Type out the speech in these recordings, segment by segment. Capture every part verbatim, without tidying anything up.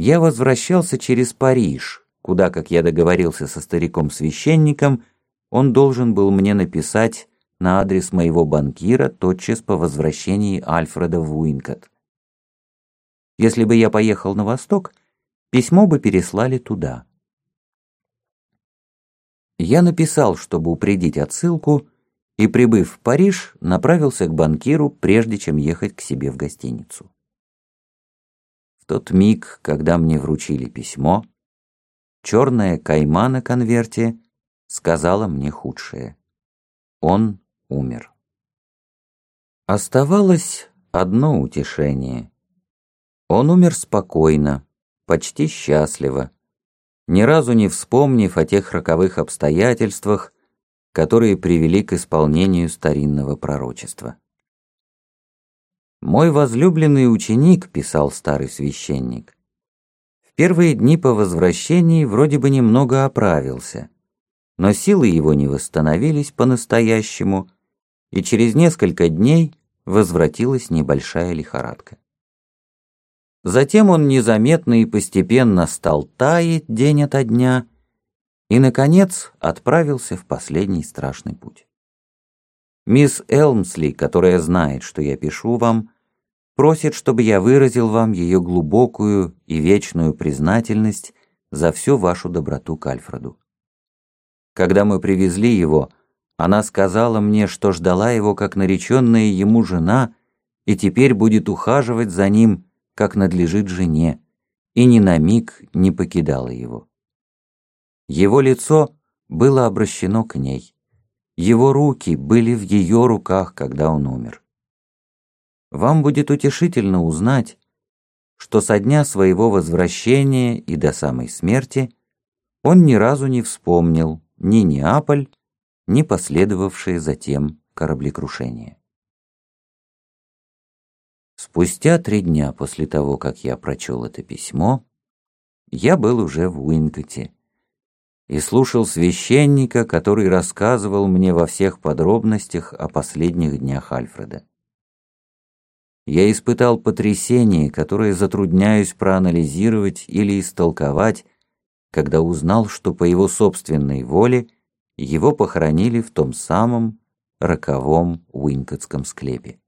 Я возвращался через Париж, куда, как я договорился со стариком-священником, он должен был мне написать на адрес моего банкира тотчас по возвращении Альфреда в Уинкот. Если бы я поехал на восток, письмо бы переслали туда. Я написал, чтобы упредить отсылку, и, прибыв в Париж, направился к банкиру, прежде чем ехать к себе в гостиницу. В тот миг, когда мне вручили письмо, черная кайма на конверте сказала мне худшее. Он умер. Оставалось одно утешение. Он умер спокойно, почти счастливо, ни разу не вспомнив о тех роковых обстоятельствах, которые привели к исполнению старинного пророчества. «Мой возлюбленный ученик», — писал старый священник, «в первые дни по возвращении вроде бы немного оправился, но силы его не восстановились по-настоящему, и через несколько дней возвратилась небольшая лихорадка. Затем он незаметно и постепенно стал таять день ото дня и, наконец, отправился в последний страшный путь. Мисс Элмсли, которая знает, что я пишу вам, просит, чтобы я выразил вам ее глубокую и вечную признательность за всю вашу доброту к Альфреду. Когда мы привезли его, она сказала мне, что ждала его как нареченная ему жена и теперь будет ухаживать за ним, как надлежит жене, и ни на миг не покидала его. Его лицо было обращено к ней, его руки были в ее руках, когда он умер. Вам будет утешительно узнать, что со дня своего возвращения и до самой смерти он ни разу не вспомнил ни Неаполь, ни последовавшее затем кораблекрушение. Спустя три дня после того, как я прочел это письмо, я был уже в Уинкоте и слушал священника, который рассказывал мне во всех подробностях о последних днях Альфреда. Я испытал потрясение, которое затрудняюсь проанализировать или истолковать, когда узнал, что по его собственной воле его похоронили в том самом роковом Уинкотском склепе.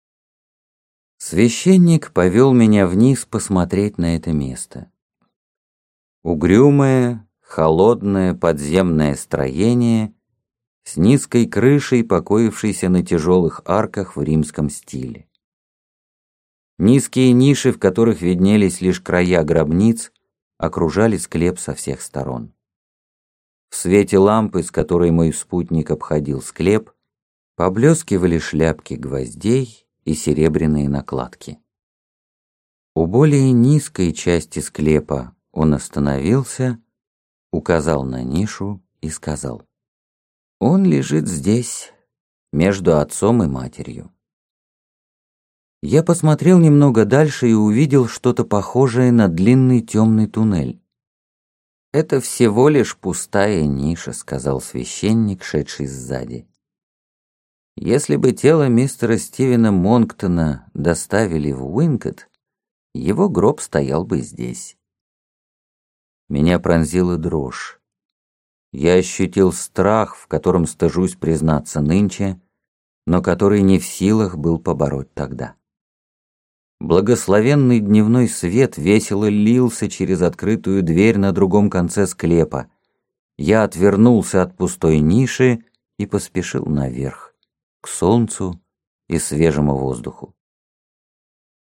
Священник повел меня вниз посмотреть на это место. Угрюмое, холодное подземное строение с низкой крышей, покоившейся на тяжелых арках в римском стиле. Низкие ниши, в которых виднелись лишь края гробниц, окружали склеп со всех сторон. В свете лампы, с которой мой спутник обходил склеп, поблескивали шляпки гвоздей и серебряные накладки. У более низкой части склепа он остановился, указал на нишу и сказал: «Он лежит здесь, между отцом и матерью». Я посмотрел немного дальше и увидел что-то похожее на длинный темный туннель. «Это всего лишь пустая ниша», — сказал священник, шедший сзади. «Если бы тело мистера Стивена Монктона доставили в Уинкот, его гроб стоял бы здесь». Меня пронзила дрожь. Я ощутил страх, в котором стыжусь признаться нынче, но который не в силах был побороть тогда. Благословенный дневной свет весело лился через открытую дверь на другом конце склепа. Я отвернулся от пустой ниши и поспешил наверх, к солнцу и свежему воздуху.